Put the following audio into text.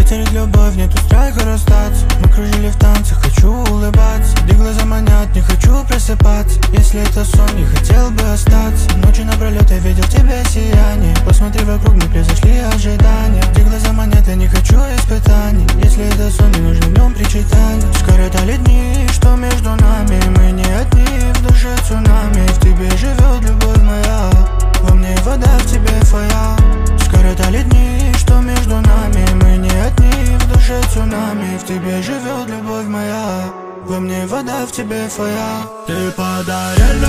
потерять любовь, нету страха расстаться. Мы кружили в танцах, хочу улыбаться. Где глаза манят, не хочу просыпаться. Если это сон, не хотел бы остаться. Ночью напролет я видел тебя сияние. Посмотри вокруг, мы превзошли ожидания. Где глаза манят, я не хочу испытаний. Если это сон, не нужно в нем причитания. Скоротали дни, что между нами. Мы не одни, в душе цунами. В тебе живет любовь моя, во мне вода, в тебе фая. Скоротали дни, что между нами. Мы не одни, в душе цунами. В тебе живет любовь моя, во мне вода, в тебе фая. Ты подарила